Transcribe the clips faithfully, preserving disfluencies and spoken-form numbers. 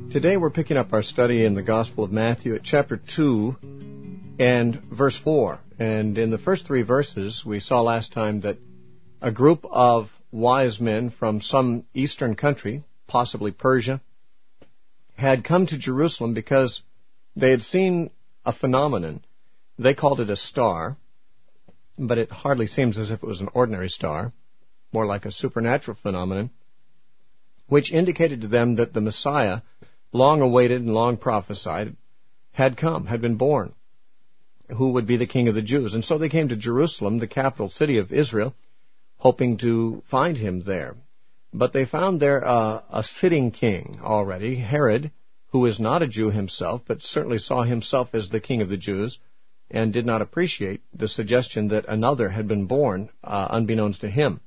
Today we're picking up our study in the Gospel of Matthew at chapter two and verse four. And in the first three verses, we saw last time that a group of wise men from some eastern country, possibly Persia, had come to Jerusalem because they had seen a phenomenon. They called it a star, but it hardly seems as if it was an ordinary star, more like a supernatural phenomenon, which indicated to them that the Messiah, long awaited and long prophesied, had come, had been born, who would be the King of the Jews. And so they came to Jerusalem, the capital city of Israel, hoping to find him there. But they found there uh, a sitting king already, Herod, who was not a Jew himself, but certainly saw himself as the King of the Jews, and did not appreciate the suggestion that another had been born uh, unbeknownst to him.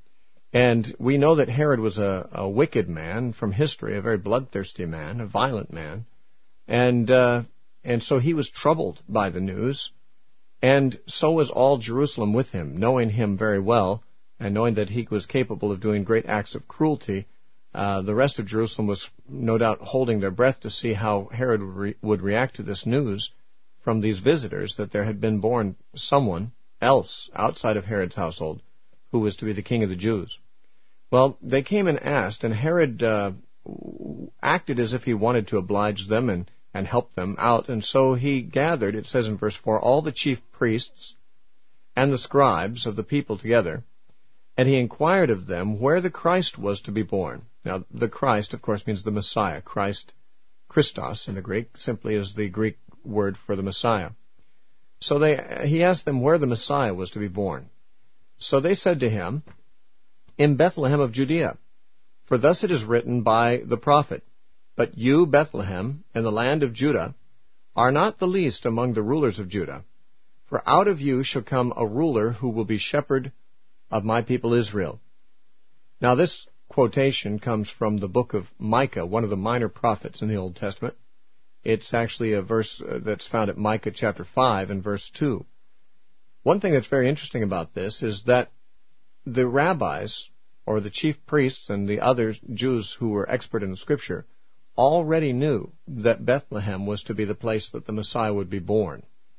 And we know that Herod was a, a wicked man from history, a very bloodthirsty man, a violent man. And uh, and so he was troubled by the news, and so was all Jerusalem with him, knowing him very well, and knowing that he was capable of doing great acts of cruelty. Uh, the rest of Jerusalem was no doubt holding their breath to see how Herod would, re- would react to this news from these visitors, that there had been born someone else outside of Herod's household who was to be the King of the Jews. Well, they came and asked, and Herod uh, acted as if he wanted to oblige them and, and help them out, and so he gathered, it says in verse four, all the chief priests and the scribes of the people together, and he inquired of them where the Christ was to be born. Now, the Christ, of course, means the Messiah. Christ, Christos in the Greek, simply is the Greek word for the Messiah. So they, he asked them where the Messiah was to be born. So they said to him, in Bethlehem of Judea, for thus it is written by the prophet, but you, Bethlehem, in the land of Judah, are not the least among the rulers of Judah, for out of you shall come a ruler who will be shepherd of my people Israel. Now this quotation comes from the book of Micah, one of the minor prophets in the Old Testament. It's actually a verse that's found at Micah chapter five and verse two. One thing that's very interesting about this is that the rabbis, or the chief priests and the other Jews who were expert in the Scripture, already knew that Bethlehem was to be the place that the Messiah would be born.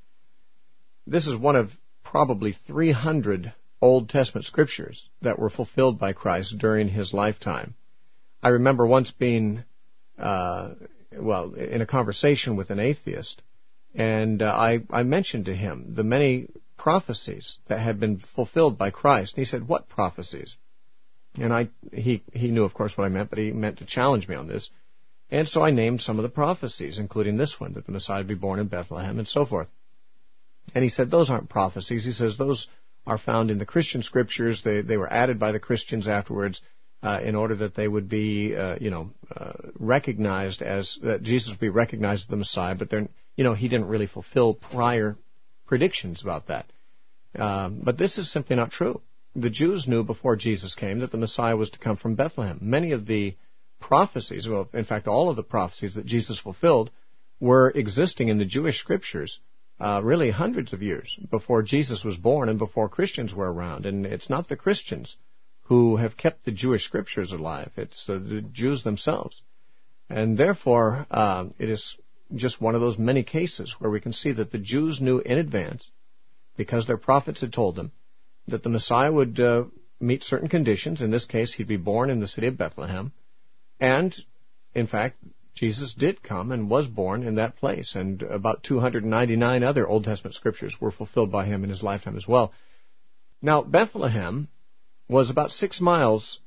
This is one of probably three hundred Old Testament Scriptures that were fulfilled by Christ during his lifetime. I remember once being, uh, well, in a conversation with an atheist, and uh, I, I mentioned to him the many prophecies that had been fulfilled by Christ. And he said, what prophecies? And I, he, he knew, of course, what I meant, but he meant to challenge me on this. And so I named some of the prophecies, including this one, that the Messiah would be born in Bethlehem and so forth. And he said, those aren't prophecies. He says, those are found in the Christian Scriptures. They, they were added by the Christians afterwards uh, in order that they would be, uh, you know, uh, recognized as, that Jesus would be recognized as the Messiah, but they're, you know, he didn't really fulfill prior predictions about that. Um, but this is simply not true. The Jews knew before Jesus came that the Messiah was to come from Bethlehem. Many of the prophecies, well, in fact, all of the prophecies that Jesus fulfilled were existing in the Jewish Scriptures uh, really hundreds of years before Jesus was born and before Christians were around. And it's not the Christians who have kept the Jewish Scriptures alive. It's uh, the Jews themselves. And therefore, uh, it is just one of those many cases where we can see that the Jews knew in advance, because their prophets had told them, that the Messiah would uh, meet certain conditions. In this case, he'd be born in the city of Bethlehem. And, in fact, Jesus did come and was born in that place. And about two hundred ninety-nine other Old Testament Scriptures were fulfilled by him in his lifetime as well. Now, Bethlehem was about six miles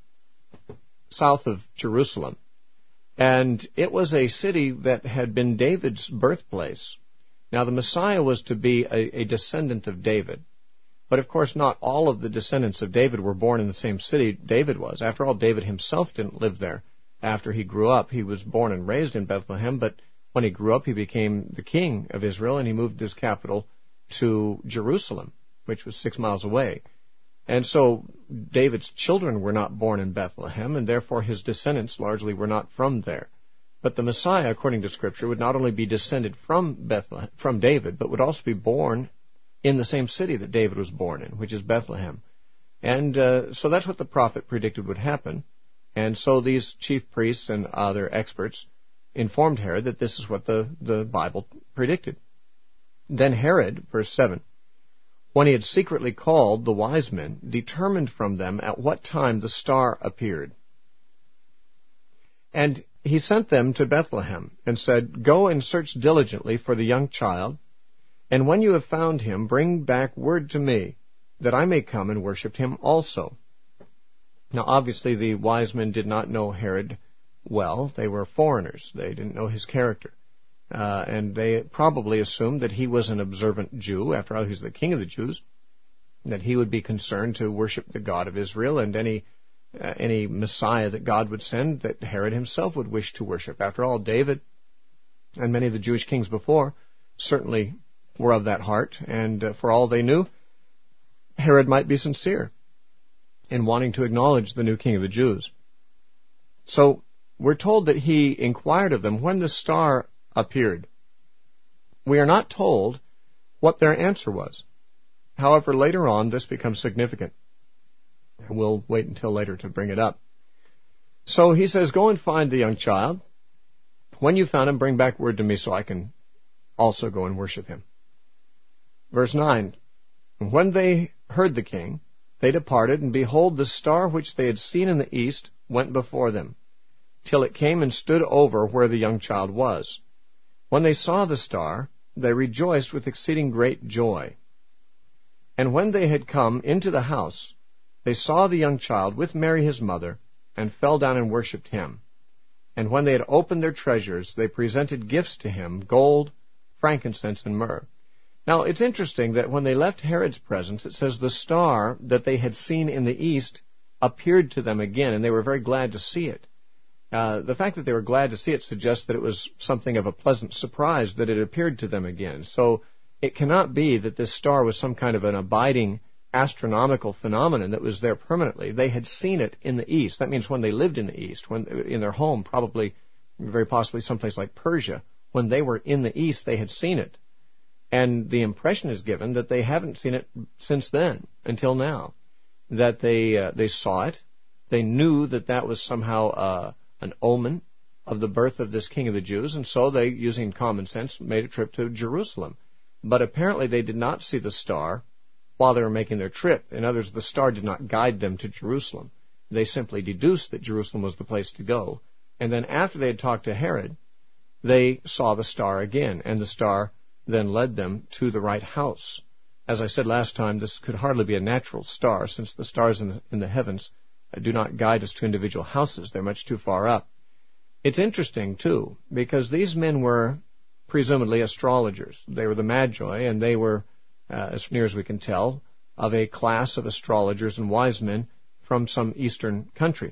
south of Jerusalem. And it was a city that had been David's birthplace. Now, the Messiah was to be a, a descendant of David. But, of course, not all of the descendants of David were born in the same city David was. After all, David himself didn't live there. After he grew up, he was born and raised in Bethlehem, but when he grew up, he became the king of Israel, and he moved his capital to Jerusalem, which was six miles away. And so David's children were not born in Bethlehem, and therefore his descendants largely were not from there. But the Messiah, according to Scripture, would not only be descended from Bethlehem, from David, but would also be born in the same city that David was born in, which is Bethlehem. And uh, so that's what the prophet predicted would happen. And so these chief priests and other experts informed Herod that this is what the, the Bible predicted. Then Herod, verse seven, when he had secretly called the wise men, determined from them at what time the star appeared. And he sent them to Bethlehem, and said, Go and search diligently for the young child, and when you have found him, bring back word to me, that I may come and worship him also. Now, obviously, the wise men did not know Herod well. They were foreigners. They didn't know his character. Uh, and they probably assumed that he was an observant Jew. After all, he was the king of the Jews, that he would be concerned to worship the God of Israel, and any uh, any Messiah that God would send, that Herod himself would wish to worship. After all, David and many of the Jewish kings before certainly were of that heart, and uh, for all they knew, Herod might be sincere in wanting to acknowledge the new king of the Jews. So we're told that he inquired of them when the star appeared. We are not told what their answer was. However, later on, this becomes significant. We'll wait until later to bring it up. So he says, Go and find the young child. When you found him, bring back word to me so I can also go and worship him. Verse nine, When they heard the king, they departed, and behold, the star which they had seen in the east went before them, till it came and stood over where the young child was. When they saw the star, they rejoiced with exceeding great joy. And when they had come into the house, they saw the young child with Mary his mother, and fell down and worshipped him. And when they had opened their treasures, they presented gifts to him, gold, frankincense, and myrrh. Now, it's interesting that when they left Herod's presence, it says the star that they had seen in the east appeared to them again, and they were very glad to see it. Uh, the fact that they were glad to see it suggests that it was something of a pleasant surprise that it appeared to them again. So it cannot be that this star was some kind of an abiding astronomical phenomenon that was there permanently. They had seen it in the east. That means when they lived in the east, when in their home, probably, very possibly someplace like Persia, when they were in the east, they had seen it. And the impression is given that they haven't seen it since then, until now. That they uh, they saw it, they knew that that was somehow uh, an omen of the birth of this king of the Jews, and so they, using common sense, made a trip to Jerusalem. But apparently they did not see the star while they were making their trip. In other words, the star did not guide them to Jerusalem. They simply deduced that Jerusalem was the place to go. And then after they had talked to Herod, they saw the star again, and the star then led them to the right house. As I said last time, this could hardly be a natural star, since the stars in the, in the heavens do not guide us to individual houses. They're much too far up. It's interesting, too, because these men were presumably astrologers. They were the Magi, and they were, uh, as near as we can tell, of a class of astrologers and wise men from some eastern country.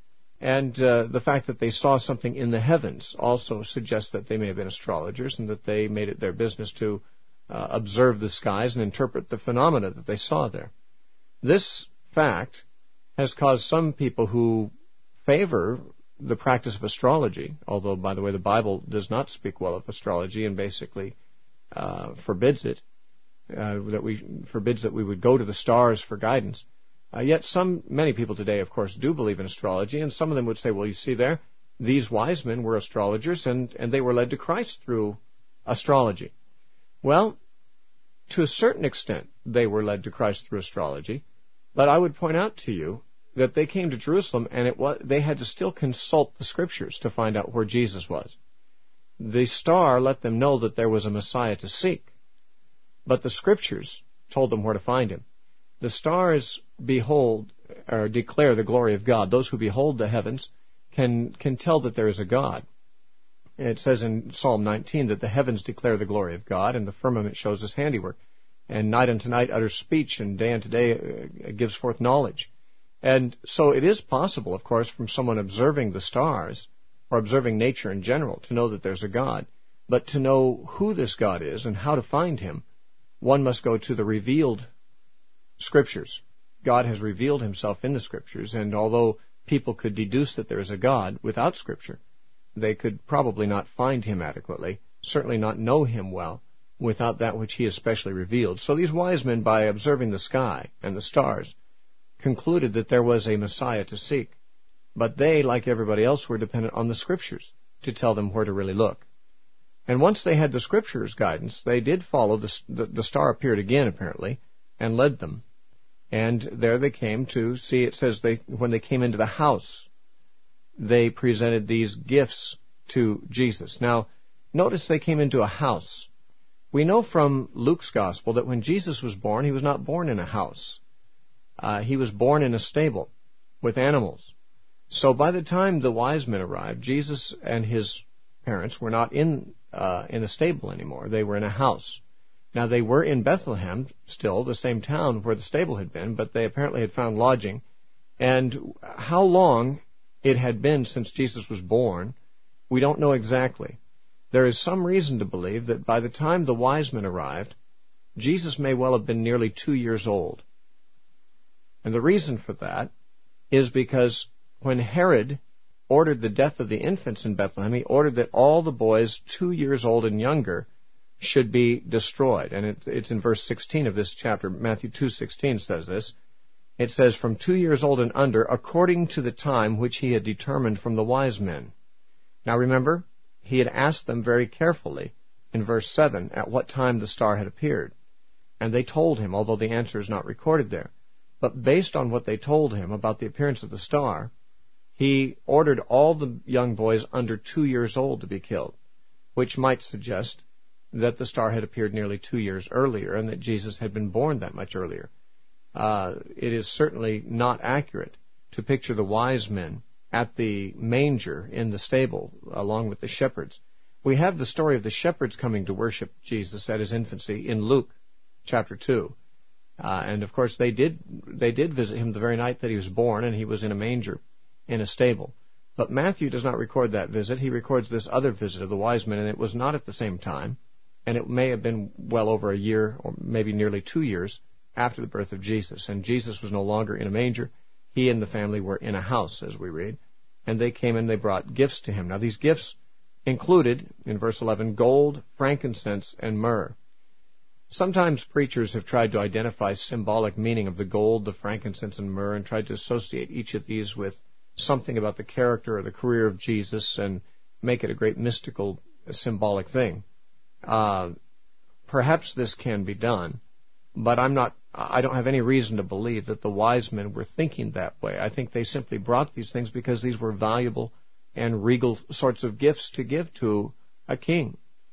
And uh, the fact that they saw something in the heavens also suggests that they may have been astrologers and that they made it their business to uh, observe the skies and interpret the phenomena that they saw there. This fact has caused some people who favor the practice of astrology, although, by the way, the Bible does not speak well of astrology and basically uh, forbids it, uh, that we forbids that we would go to the stars for guidance. Uh, yet some, many people today, of course, do believe in astrology, and some of them would say, well, you see there, these wise men were astrologers, and, and they were led to Christ through astrology. Well, to a certain extent, they were led to Christ through astrology, but I would point out to you that they came to Jerusalem, and it was, they had to still consult the Scriptures to find out where Jesus was. The star let them know that there was a Messiah to seek, but the Scriptures told them where to find him. The stars behold or declare the glory of God. Those who behold the heavens can can tell that there is a God. It says in Psalm nineteen that the heavens declare the glory of God, and the firmament shows his handiwork. And night unto night utters speech, and day unto day uh, gives forth knowledge. And so it is possible, of course, from someone observing the stars, or observing nature in general, to know that there's a God. But to know who this God is and how to find him, one must go to the revealed Scriptures. God has revealed himself in the Scriptures, and although people could deduce that there is a God without Scripture, they could probably not find him adequately, certainly not know him well, without that which he has specially revealed. So these wise men, by observing the sky and the stars, concluded that there was a Messiah to seek. But they, like everybody else, were dependent on the Scriptures. to tell them where to really look. And once they had the Scripture's guidance, they did follow. The, the, the star appeared again, apparently, and led them. And there they came to see, it says, they when they came into the house, they presented these gifts to Jesus. Now, notice they came into a house. We know from Luke's Gospel that when Jesus was born, he was not born in a house. Uh, he was born in a stable with animals. So by the time the wise men arrived, Jesus and his parents were not in uh, in a stable anymore. They were in a house. Now, they were in Bethlehem, still, the same town where the stable had been, but they apparently had found lodging. And how long it had been since Jesus was born, we don't know exactly. There is some reason to believe that by the time the wise men arrived, Jesus may well have been nearly two years old. And the reason for that is because when Herod ordered the death of the infants in Bethlehem, he ordered that all the boys two years old and younger should be destroyed. And it, it's in verse sixteen of this chapter. Matthew two sixteen says this. It says, from two years old and under, according to the time which he had determined from the wise men. Now remember, he had asked them very carefully in verse seven at what time the star had appeared. And they told him, although the answer is not recorded there. But based on what they told him about the appearance of the star, he ordered all the young boys under two years old to be killed, which might suggest that the star had appeared nearly two years earlier and that Jesus had been born that much earlier. Uh, it is certainly not accurate to picture the wise men at the manger in the stable along with the shepherds. We have the story of the shepherds coming to worship Jesus at his infancy in Luke chapter two. Uh, and of course they did they did visit him the very night that he was born, and he was in a manger in a stable. But Matthew does not record that visit. He records this other visit of the wise men, and it was not at the same time, and it may have been well over a year or maybe nearly two years after the birth of Jesus. And Jesus was no longer in a manger. He and the family were in a house, as we read, and they came and they brought gifts to him. Now these gifts included, in verse eleven, gold, frankincense, and myrrh. Sometimes preachers have tried to identify symbolic meaning of the gold, the frankincense, and myrrh, and tried to associate each of these with something about the character or the career of Jesus and make it a great mystical, symbolic thing. Uh, perhaps this can be done, but I'm not, I don't have any reason to believe that the wise men were thinking that way. I think they simply brought these things because these were valuable and regal sorts of gifts to give to a king.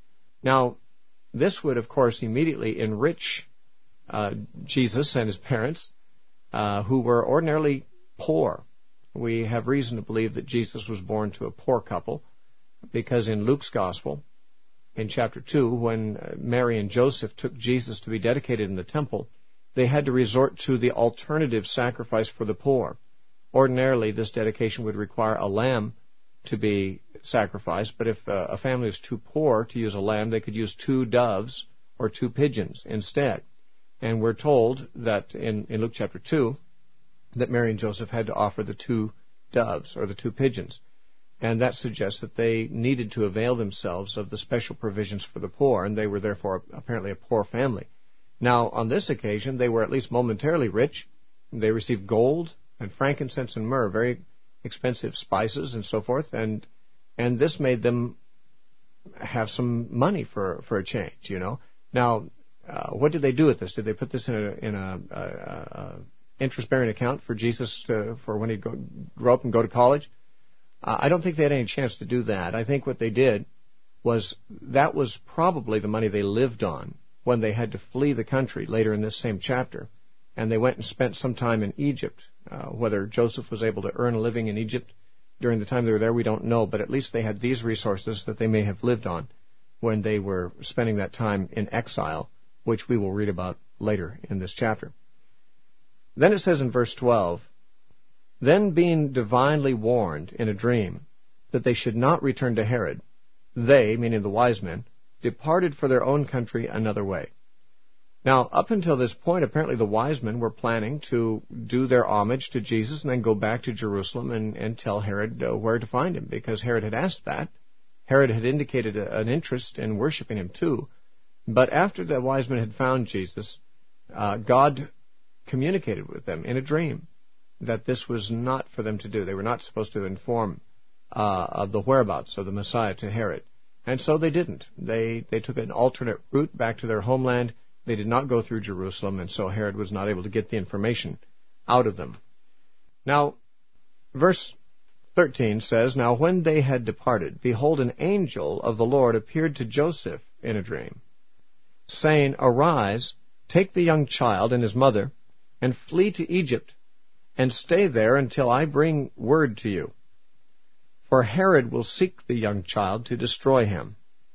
Now, this would, of course, immediately enrich uh, Jesus and his parents, uh, who were ordinarily poor. We have reason to believe that Jesus was born to a poor couple, because in Luke's Gospel, in chapter two, when Mary and Joseph took Jesus to be dedicated in the temple, they had to resort to the alternative sacrifice for the poor. Ordinarily, this dedication would require a lamb to be sacrificed, but if uh, a family is too poor to use a lamb, they could use two doves or two pigeons instead. And we're told that in, in Luke chapter two, that Mary and Joseph had to offer the two doves or the two pigeons. And that suggests that they needed to avail themselves of the special provisions for the poor, and they were therefore apparently a poor family. Now, on this occasion, they were at least momentarily rich. They received gold and frankincense and myrrh, very expensive spices and so forth, and and this made them have some money for for a change, you know. Now, uh, what did they do with this? Did they put this in a in a, a, a interest-bearing account for Jesus to, for when he'd go, grow up and go to college? Uh, I don't think they had any chance to do that. I think what they did was that was probably the money they lived on when they had to flee the country later in this same chapter. And they went and spent some time in Egypt. Uh, whether Joseph was able to earn a living in Egypt during the time they were there, we don't know. But at least they had these resources that they may have lived on when they were spending that time in exile, which we will read about later in this chapter. Then it says in verse twelve, then being divinely warned in a dream that they should not return to Herod, they, meaning the wise men, departed for their own country another way. Now, up until this point, apparently the wise men were planning to do their homage to Jesus and then go back to Jerusalem and, and tell Herod uh, where to find him, because Herod had asked that. Herod had indicated a, an interest in worshiping him too. But after the wise men had found Jesus, uh, God communicated with them in a dream that this was not for them to do. They were not supposed to inform uh, of the whereabouts of the Messiah to Herod. And so they didn't. They, they took an alternate route back to their homeland. They did not go through Jerusalem, and so Herod was not able to get the information out of them. Now, verse thirteen says, Now when they had departed, behold, an angel of the Lord appeared to Joseph in a dream, saying, Arise, take the young child and his mother, and flee to Egypt, and stay there until I bring word to you. For Herod will seek the young child to destroy him.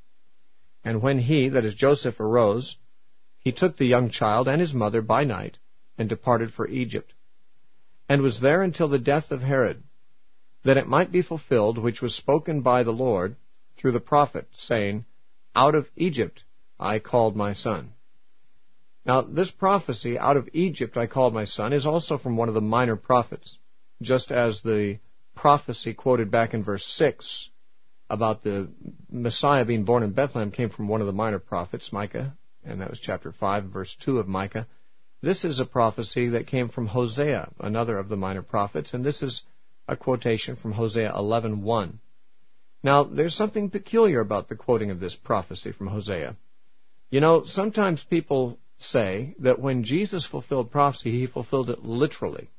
And when he, that is Joseph, arose, he took the young child and his mother by night, and departed for Egypt, and was there until the death of Herod, that it might be fulfilled which was spoken by the Lord through the prophet, saying, Out of Egypt I called my son. Now, this prophecy, out of Egypt I called my son, is also from one of the minor prophets, just as the prophecy quoted back in verse six about the Messiah being born in Bethlehem came from one of the minor prophets, Micah, and that was chapter five, verse two of Micah. This is a prophecy that came from Hosea, another of the minor prophets, and this is a quotation from Hosea eleven one. Now, there's something peculiar about the quoting of this prophecy from Hosea. You know, sometimes people say that when Jesus fulfilled prophecy, he fulfilled it literally.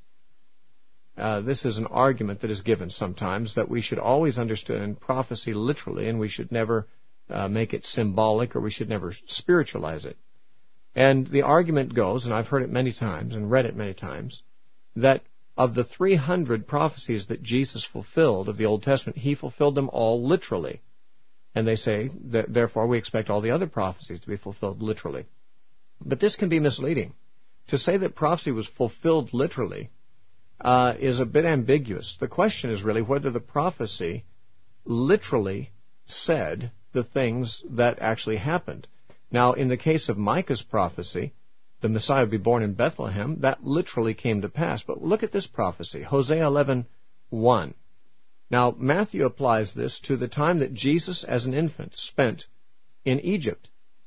Uh, this is an argument that is given sometimes, that we should always understand prophecy literally, and we should never uh, make it symbolic, or we should never spiritualize it. And the argument goes, and I've heard it many times and read it many times, that of the three hundred prophecies that Jesus fulfilled of the Old Testament, he fulfilled them all literally. And they say that therefore we expect all the other prophecies to be fulfilled literally. But this can be misleading. To say that prophecy was fulfilled literally uh, is a bit ambiguous. The question is really whether the prophecy literally said the things that actually happened. Now, in the case of Micah's prophecy, the Messiah would be born in Bethlehem, that literally came to pass. But look at this prophecy, Hosea eleven one. Now, Matthew applies this to the time that Jesus as an infant spent in Egypt,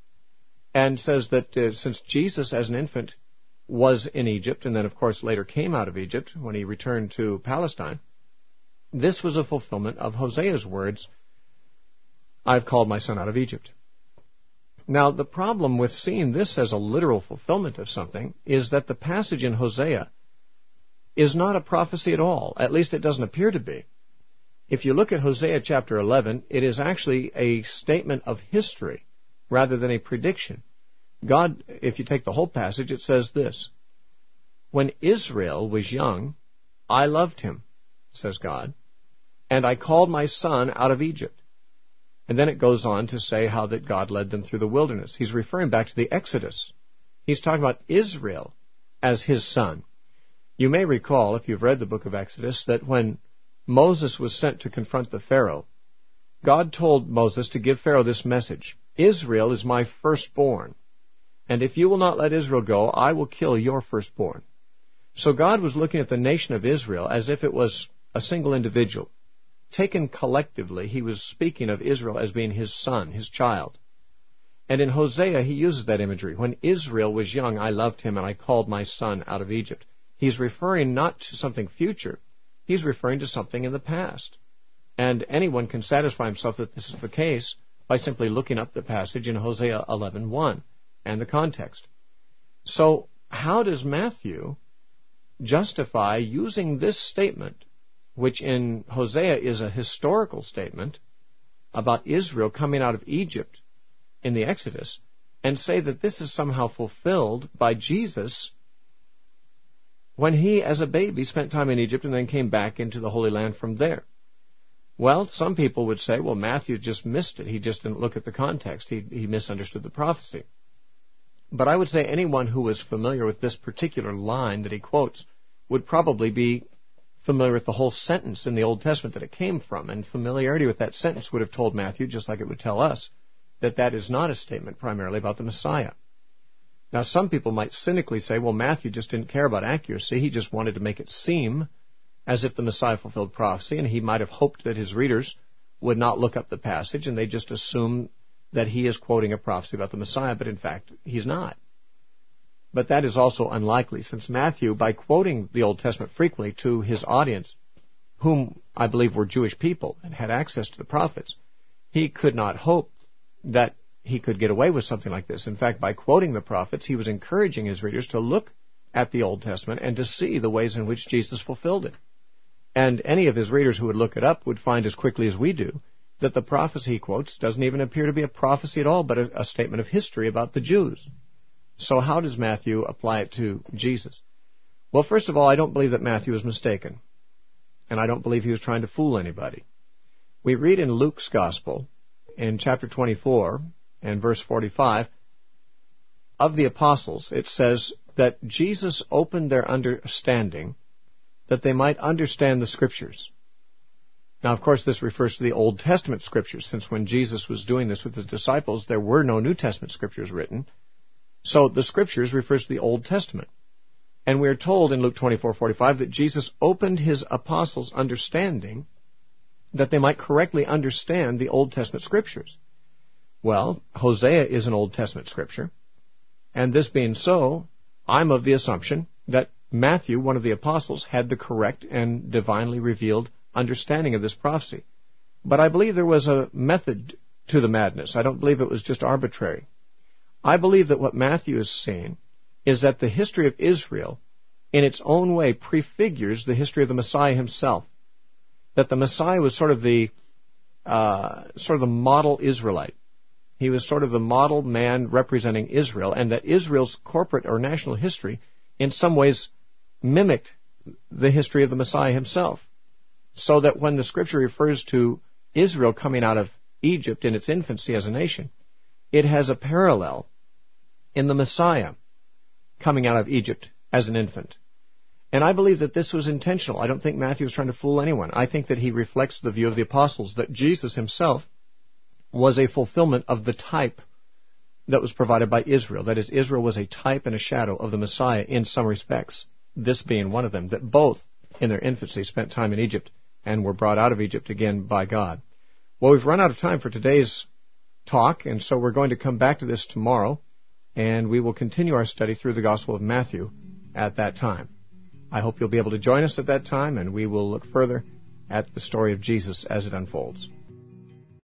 and says that uh, since Jesus as an infant was in Egypt, and then of course later came out of Egypt when he returned to Palestine, this was a fulfillment of Hosea's words, I've called my son out of Egypt. Now, the problem with seeing this as a literal fulfillment of something is that the passage in Hosea is not a prophecy at all. At least it doesn't appear to be. If you look at Hosea chapter eleven, it is actually a statement of history rather than a prediction. God, if you take the whole passage, it says this, When Israel was young, I loved him, says God, and I called my son out of Egypt. And then it goes on to say how that God led them through the wilderness. He's referring back to the Exodus. He's talking about Israel as his son. You may recall, if you've read the book of Exodus, that when Moses was sent to confront the Pharaoh, God told Moses to give Pharaoh this message, Israel is my firstborn, and if you will not let Israel go, I will kill your firstborn. So God was looking at the nation of Israel as if it was a single individual. Taken collectively, he was speaking of Israel as being his son, his child. And in Hosea, he uses that imagery. When Israel was young, I loved him, and I called my son out of Egypt. He's referring not to something future. He's referring to something in the past. And anyone can satisfy himself that this is the case by simply looking up the passage in Hosea eleven one and the context. So how does Matthew justify using this statement, which in Hosea is a historical statement about Israel coming out of Egypt in the Exodus, and say that this is somehow fulfilled by Jesus when he, as a baby, spent time in Egypt and then came back into the Holy Land from there? Well, some people would say, well, Matthew just missed it. He just didn't look at the context. He, he misunderstood the prophecy. But I would say anyone who was familiar with this particular line that he quotes would probably be familiar with the whole sentence in the Old Testament that it came from, and familiarity with that sentence would have told Matthew, just like it would tell us, that that is not a statement primarily about the Messiah. Now, some people might cynically say, well, Matthew just didn't care about accuracy. He just wanted to make it seem as if the Messiah fulfilled prophecy, and he might have hoped that his readers would not look up the passage, and they just assume that he is quoting a prophecy about the Messiah, but in fact, he's not. But that is also unlikely, since Matthew, by quoting the Old Testament frequently to his audience, whom I believe were Jewish people and had access to the prophets, he could not hope that he could get away with something like this. In fact, by quoting the prophets, he was encouraging his readers to look at the Old Testament and to see the ways in which Jesus fulfilled it. And any of his readers who would look it up would find as quickly as we do that the prophecy he quotes doesn't even appear to be a prophecy at all, but a, a statement of history about the Jews. So how does Matthew apply it to Jesus? Well, first of all, I don't believe that Matthew is mistaken, and I don't believe he was trying to fool anybody. We read in Luke's Gospel, in chapter twenty-four and verse forty-five, of the apostles, it says that Jesus opened their understanding that they might understand the Scriptures. Now, of course, this refers to the Old Testament Scriptures, since when Jesus was doing this with his disciples, there were no New Testament Scriptures written. So the Scriptures refers to the Old Testament. And we are told in Luke twenty-four forty-five that Jesus opened his apostles' understanding that they might correctly understand the Old Testament Scriptures. Well, Hosea is an Old Testament Scripture, and this being so, I'm of the assumption that Matthew, one of the apostles, had the correct and divinely revealed understanding of this prophecy. But I believe there was a method to the madness. I don't believe it was just arbitrary. I believe that what Matthew is saying is that the history of Israel, in its own way, prefigures the history of the Messiah himself. That the Messiah was sort of the uh, sort of the model Israelite. He was sort of the model man representing Israel, and that Israel's corporate or national history in some ways mimicked the history of the Messiah himself. So that when the Scripture refers to Israel coming out of Egypt in its infancy as a nation, it has a parallel in the Messiah coming out of Egypt as an infant. And I believe that this was intentional. I don't think Matthew was trying to fool anyone. I think that he reflects the view of the apostles, that Jesus himself was a fulfillment of the type that was provided by Israel. That is, Israel was a type and a shadow of the Messiah in some respects, this being one of them, that both in their infancy spent time in Egypt and were brought out of Egypt again by God. Well, we've run out of time for today's talk, and so we're going to come back to this tomorrow, and we will continue our study through the Gospel of Matthew at that time. I hope you'll be able to join us at that time, and we will look further at the story of Jesus as it unfolds.